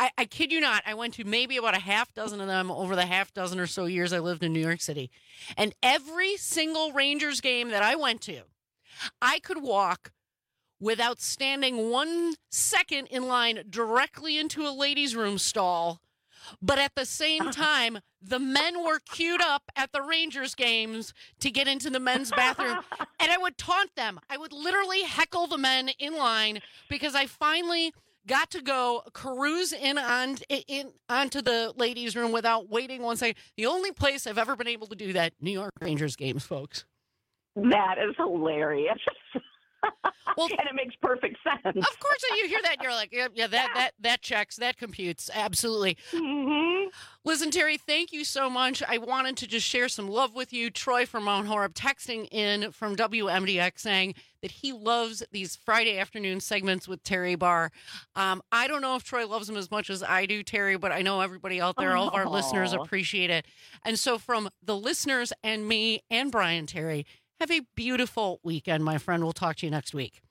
I, I kid you not, I went to maybe about a half dozen of them over the half dozen or so years I lived in New York City. And every single Rangers game that I went to, I could walk without standing one second in line directly into a ladies' room stall. But at the same time, the men were queued up at the Rangers games to get into the men's bathroom. And I would taunt them. I would literally heckle the men in line because I finally got to go cruise in on in onto the ladies' room without waiting one second. The only place I've ever been able to do that, New York Rangers games, folks. That is hilarious. Well, and it makes perfect sense. Of course, you hear that, and you're like, yeah, yeah that, that, that checks, that computes, absolutely. Mm-hmm. Listen, Terry, thank you so much. I wanted to just share some love with you. Troy from Mount Horeb texting in from W M D X saying that he loves these Friday afternoon segments with Terry Barr. Um, I don't know if Troy loves them as much as I do, Terry, but I know everybody out there, all of our Aww. listeners appreciate it. And so from the listeners and me and Brian, Terry, have a beautiful weekend, my friend. We'll talk to you next week.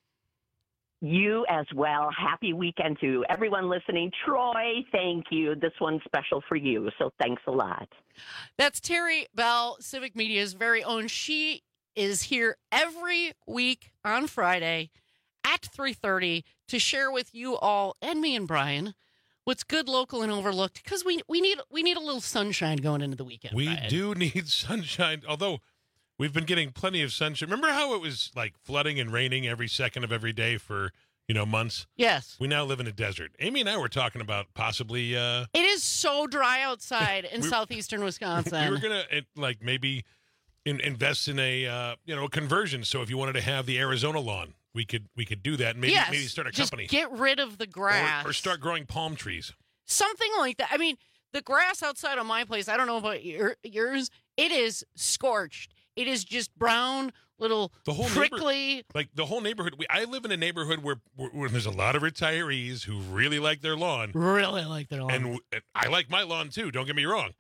You as well. Happy weekend to everyone listening. Troy, thank you. This one's special for you, so thanks a lot. That's Terry Bell, Civic Media's very own. She is here every week on Friday at three thirty to share with you all and me and Brian what's good, local, and overlooked, because we, we, need, we need a little sunshine going into the weekend. We Brian. do need sunshine, although we've been getting plenty of sunshine. Remember how it was like flooding and raining every second of every day for, you know, months? Yes. We now live in a desert. Amy and I were talking about possibly... Uh, it is so dry outside in we, southeastern Wisconsin. We were going to, like, maybe in, invest in a, uh, you know, a conversion. So if you wanted to have the Arizona lawn, we could we could do that. Maybe, yes, maybe start a just company. Get rid of the grass. Or, or start growing palm trees. Something like that. I mean, the grass outside of my place, I don't know about your, yours, it is scorched. It is just brown, little the whole prickly. Neighbor, like the whole neighborhood. We, I live in a neighborhood where, where, where there's a lot of retirees who really like their lawn. Really like their lawn. And, and I like my lawn too, don't get me wrong.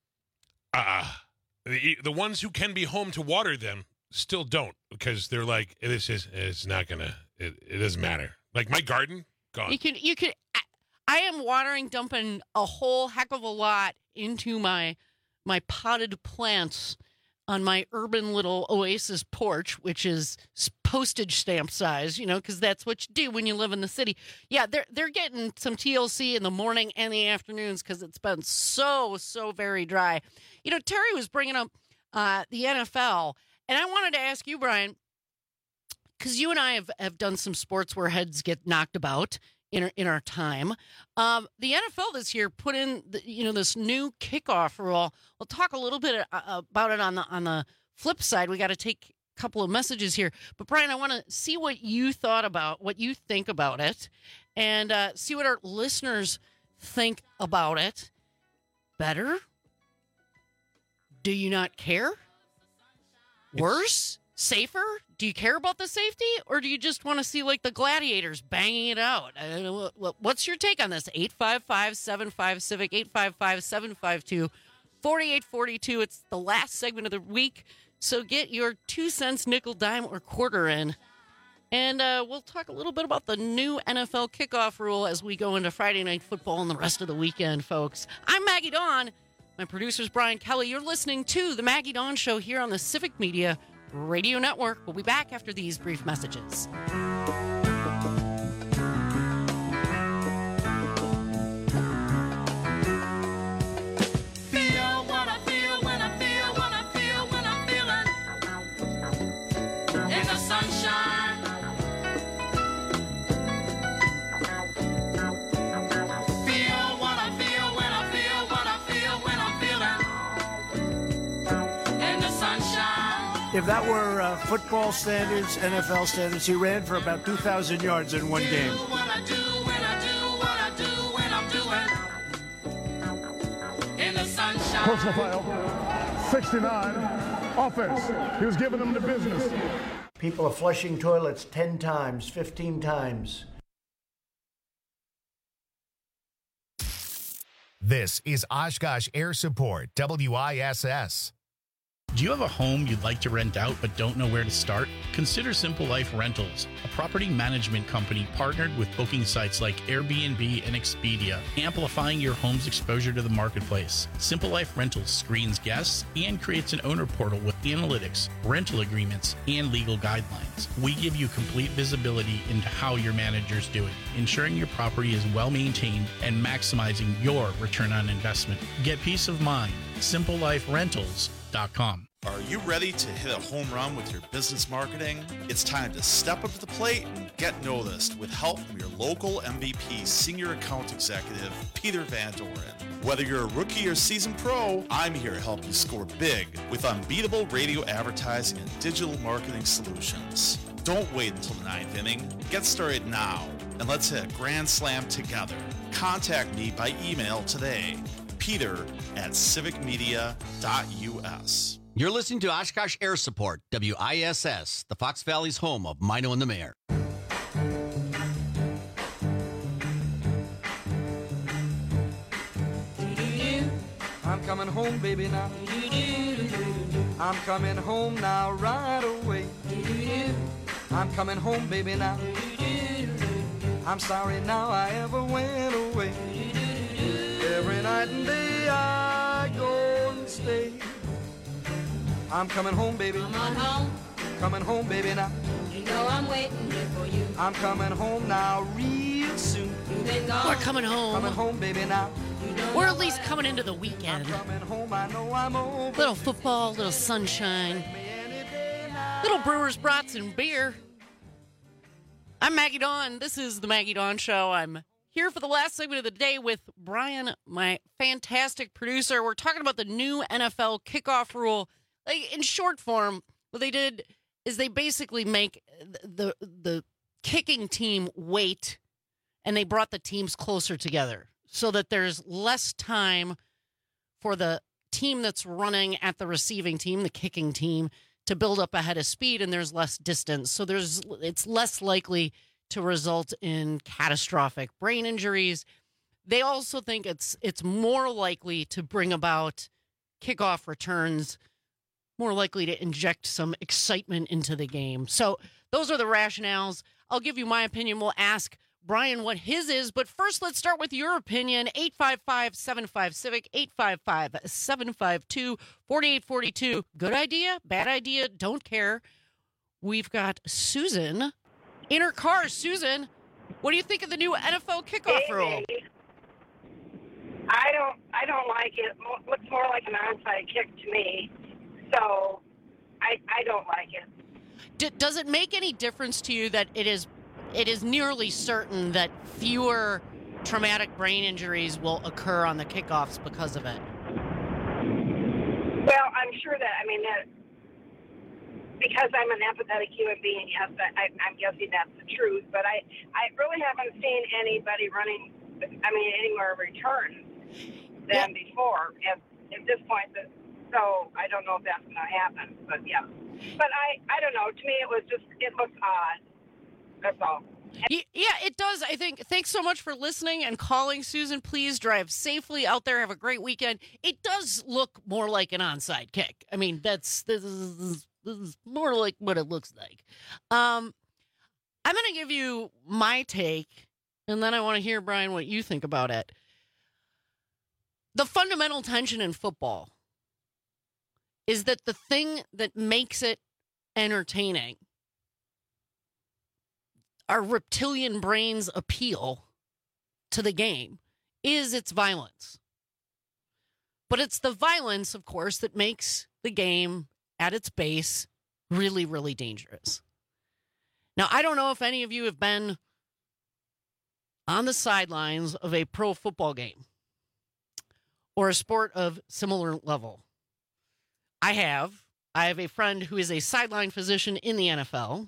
Uh, the, the ones who can be home to water them still don't, because they're like, this is, it's not going to, it, it doesn't matter. Like my garden, gone. You can, you can, I, I am watering, dumping a whole heck of a lot into my, my potted plants on my urban little oasis porch, which is postage stamp size, you know, because that's what you do when you live in the city. Yeah, they're they're getting some T L C in the morning and the afternoons because it's been so, so very dry. You know, Terry was bringing up uh, the N F L, and I wanted to ask you, Brian, because you and I have, have done some sports where heads get knocked about in our, in our time. Um, the N F L this year put in, the, you know, this new kickoff rule. We'll talk a little bit about it on the on the flip side. We got to take a couple of messages here. But, Brian, I want to see what you thought about, what you think about it, and uh, see what our listeners think about it. Better? Do you not care? Worse? Safer? Do you care about the safety, or do you just want to see like the gladiators banging it out? I don't know, what's your take on this? eight five five, seven five, Civic, eight five five, seven five two, four eight four two. It's the last segment of the week, so get your two cents, nickel, dime, or quarter in. And uh, we'll talk a little bit about the new N F L kickoff rule as we go into Friday Night Football and the rest of the weekend, folks. I'm Maggie Dawn. My producer's Brian Kelly. You're listening to The Maggie Dawn Show here on the Civic Media Radio Network. We'll be back after these brief messages. Feel what I feel when I feel what I feel when I'm feeling in the sunshine. Feel what I feel when I feel what I feel when I'm feeling in the sunshine. If that were uh, football standards, N F L standards, he ran for about two thousand yards in one game. What I do when I do what I do when I'm doing in the sunshine. Personal foul, sixty-nine, offense. He was giving them the business. People are flushing toilets ten times, fifteen times. This is Oshkosh Air Support, W I S S. Do you have a home you'd like to rent out but don't know where to start? Consider Simple Life Rentals, a property management company partnered with booking sites like Airbnb and Expedia, amplifying your home's exposure to the marketplace. Simple Life Rentals screens guests and creates an owner portal with analytics, rental agreements, and legal guidelines. We give you complete visibility into how your manager's doing, ensuring your property is well maintained and maximizing your return on investment. Get peace of mind. simple life rentals dot com. Are you ready to hit a home run with your business marketing? It's time to step up to the plate and get noticed with help from your local M V P Senior Account Executive, Peter Van Doren. Whether you're a rookie or seasoned pro, I'm here to help you score big with unbeatable radio advertising and digital marketing solutions. Don't wait until the ninth inning. Get started now, and let's hit a grand slam together. Contact me by email today, Peter at civic media dot U S. You're listening to Oshkosh Air Support, W I S S, the Fox Valley's home of Mino and the Mayor. I'm coming home, baby, now. I'm coming home now, right away. I'm coming home, baby, now. I'm sorry now I ever went away. Every night and day I go and stay. I'm coming home, baby. Come on home. Coming home, baby, now. You know I'm waiting here for you. I'm coming home now real soon. You've been gone. We're coming home. Coming home, baby, now. We're at least coming into the weekend. Coming home, I know I'm over. Little football, little sunshine, little Brewers brats and beer. I'm Maggie Dawn. This is the Maggie Dawn Show. I'm here for the last segment of the day with Brian, my fantastic producer. We're talking about the new N F L kickoff rule. Like, in short form, what they did is they basically make the the kicking team wait, and they brought the teams closer together so that there's less time for the team that's running at the receiving team, the kicking team, to build up ahead of speed, and there's less distance. So there's it's less likely to result in catastrophic brain injuries. They also think it's it's more likely to bring about kickoff returns, more likely to inject some excitement into the game. So those are the rationales. I'll give you my opinion. We'll ask Brian what his is. But first, let's start with your opinion. eight five five, seven five, CIVIC, eight five five, seven five two, four eight four two. Good idea? Bad idea? Don't care. We've got Susan in her car. Susan, what do you think of the new N F L kickoff hey, rule? I don't, I don't like it. It looks more like an onside kick to me. So, I I don't like it. D- does it make any difference to you that it is it is nearly certain that fewer traumatic brain injuries will occur on the kickoffs because of it? Well, I'm sure that, I mean, that because I'm an empathetic human being, yes, I, I'm guessing that's the truth. But I, I really haven't seen anybody running, I mean, any more returns than yeah. before at, at this point. That, So I don't know if that's going to happen, but yeah. But I, I don't know. To me, it was just, it looks odd. That's all. Yeah, it does. I think. Thanks so much for listening and calling, Susan. Please drive safely out there. Have a great weekend. It does look more like an onside kick. I mean, that's this is, this is more like what it looks like. Um, I'm going to give you my take, and then I want to hear, Brian, what you think about it. The fundamental tension in football is that the thing that makes it entertaining, our reptilian brain's appeal to the game, is its violence. But it's the violence, of course, that makes the game at its base really, really dangerous. Now, I don't know if any of you have been on the sidelines of a pro football game or a sport of similar level. I have. I have a friend who is a sideline physician in the N F L.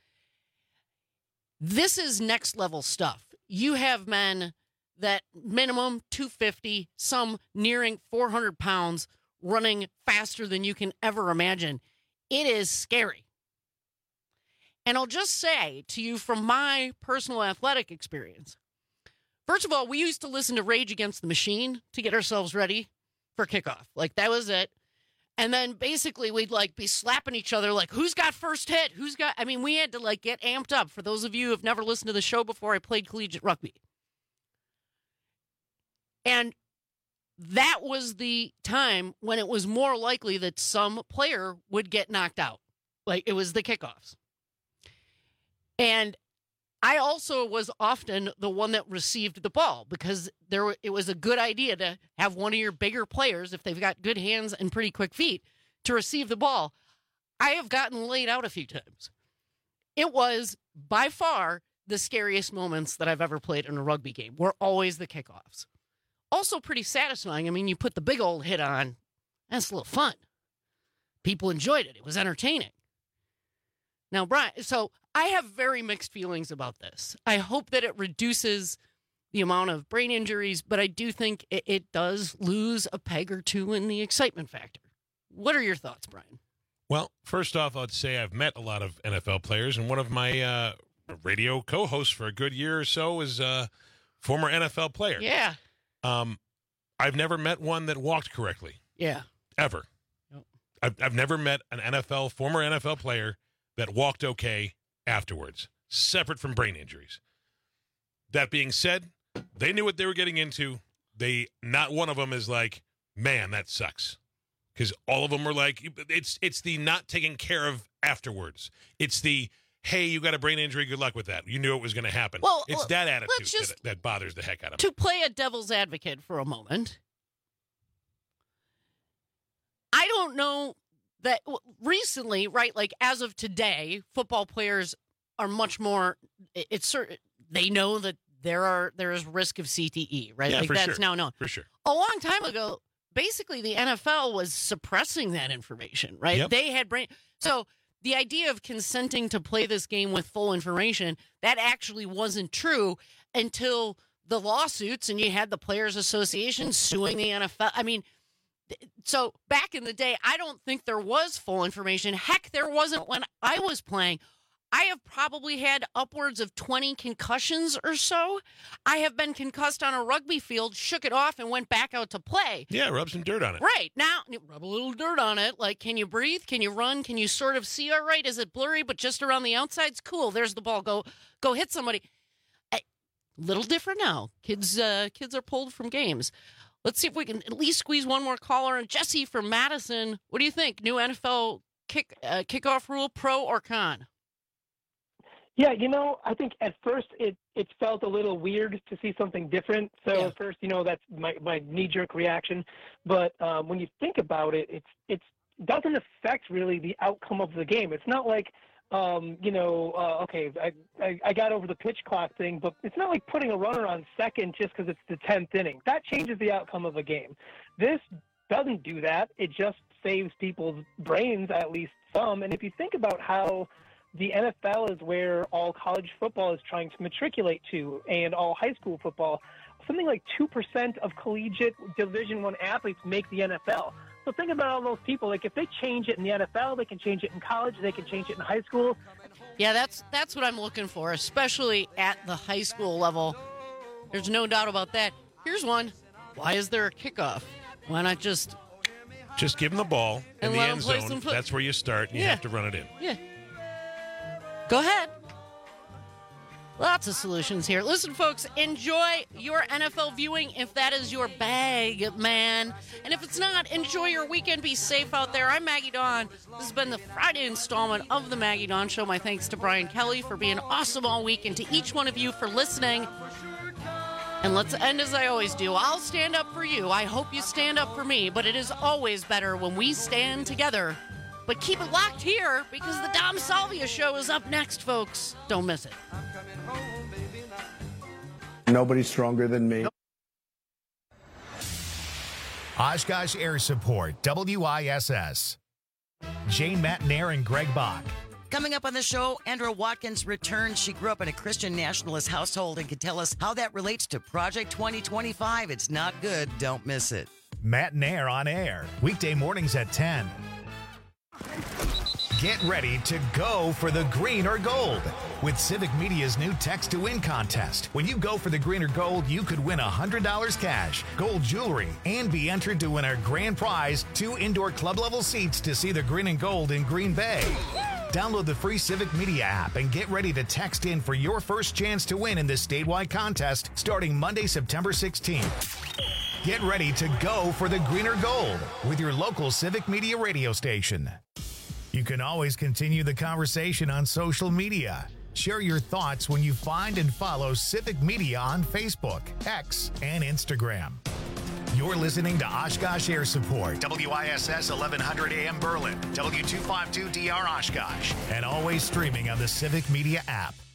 This is next level stuff. You have men that minimum two fifty, some nearing four hundred pounds, running faster than you can ever imagine. It is scary. And I'll just say to you from my personal athletic experience, first of all, we used to listen to Rage Against the Machine to get ourselves ready for kickoff. Like, that was it. And then basically we'd like be slapping each other like, who's got first hit? Who's got, I mean, we had to like get amped up. For those of you who have never listened to the show before, I played collegiate rugby. And that was the time when it was more likely that some player would get knocked out. Like it was the kickoffs. And I also was often the one that received the ball because there it was a good idea to have one of your bigger players, if they've got good hands and pretty quick feet, to receive the ball. I have gotten laid out a few times. It was by far the scariest moments that I've ever played in a rugby game were always the kickoffs. Also pretty satisfying. I mean, you put the big old hit on. That's a little fun. People enjoyed it. It was entertaining. Now, Brian, so I have very mixed feelings about this. I hope that it reduces the amount of brain injuries, but I do think it, it does lose a peg or two in the excitement factor. What are your thoughts, Brian? Well, first off, I'd say I've met a lot of N F L players, and one of my uh, radio co-hosts for a good year or so is a former N F L player. Yeah. Um, I've never met one that walked correctly. Yeah. Ever. Nope. I've, I've never met an N F L, former N F L player that walked okay afterwards, separate from brain injuries. That being said, they knew what they were getting into. They, not one of them is like, man, that sucks. Because all of them were like, it's it's the not taking care of afterwards. It's the, hey, you got a brain injury, good luck with that. You knew it was going to happen. Well, it's well, that attitude let's just- that, that bothers the heck out of me. To play a devil's advocate for a moment, I don't know that w- recently, right, like as of today, football players are much more, it- it's certain, they know that there are there is risk of C T E, right? Yeah, like for that's sure. now known. For sure. A long time ago, basically the N F L was suppressing that information, right? Yep. They had brain. So the idea of consenting to play this game with full information, that actually wasn't true until the lawsuits and you had the Players Association suing the N F L. I mean, th- so back in the day, I don't think there was full information. Heck, there wasn't when I was playing. I have probably had upwards of twenty concussions or so. I have been concussed on a rugby field, shook it off, and went back out to play. Yeah, rub some dirt on it. Right. Now, rub a little dirt on it. Like, can you breathe? Can you run? Can you sort of see all right? Is it blurry, but just around the outsides? Cool. There's the ball. Go go hit somebody. A little different now. Kids, uh, kids are pulled from games. Let's see if we can at least squeeze one more caller. And Jesse from Madison, what do you think? New N F L kick uh, kickoff rule, pro or con? Yeah, you know, I think at first it, it felt a little weird to see something different. So Yeah. at first, you know, that's my, my knee-jerk reaction. But um, when you think about it, it's it's doesn't affect really the outcome of the game. It's not like, um, you know, uh, okay, I, I, I got over the pitch clock thing, but it's not like putting a runner on second just because it's the tenth inning. That changes the outcome of a game. This doesn't do that. It just saves people's brains, at least some. And if you think about how the N F L is where all college football is trying to matriculate to, and all high school football, something like two percent of collegiate Division One athletes make the N F L. So think about all those people. Like, if they change it in the N F L, they can change it in college, they can change it in high school. Yeah, that's that's what I'm looking for, especially at the high school level. There's no doubt about that. Here's one. Why is there a kickoff? Why not just... Just give them the ball in And the let end them play zone. some foot- That's where you start, and you Yeah. have to run it in. Yeah. Go ahead. Lots of solutions here. Listen, folks, enjoy your N F L viewing if that is your bag, man. And if it's not, enjoy your weekend. Be safe out there. I'm Maggie Dawn. This has been the Friday installment of the Maggie Dawn Show. My thanks to Brian Kelly for being awesome all week, and to each one of you for listening. And let's end as I always do. I'll stand up for you. I hope you stand up for me, but it is always better when we stand together. But keep it locked here, because the Dom Salvia Show is up next, folks. Don't miss it. Nobody's stronger than me. Oshkosh Air Support, W I S S. Jane Matnair and Greg Bach. Coming up on the show, Andrew Watkins returns. She grew up in a Christian nationalist household and can tell us how that relates to Project twenty twenty-five. It's not good. Don't miss it. Matt Nair on air, weekday mornings at ten. Get ready to go for the green or gold. with Civic Media's new Text to Win contest. When you go for the green or gold, you could win one hundred dollars cash, gold jewelry, and be entered to win our grand prize, two indoor club-level seats to see the green and gold in Green Bay. Download the free Civic Media app and get ready to text in for your first chance to win in this statewide contest starting Monday, September sixteenth. Get ready to go for the green or gold with your local Civic Media radio station. You can always continue the conversation on social media. Share your thoughts when you find and follow Civic Media on Facebook, X, and Instagram. You're listening to Oshkosh Air Support, W I S S eleven hundred A M Berlin, W two fifty-two D R Oshkosh, and always streaming on the Civic Media app.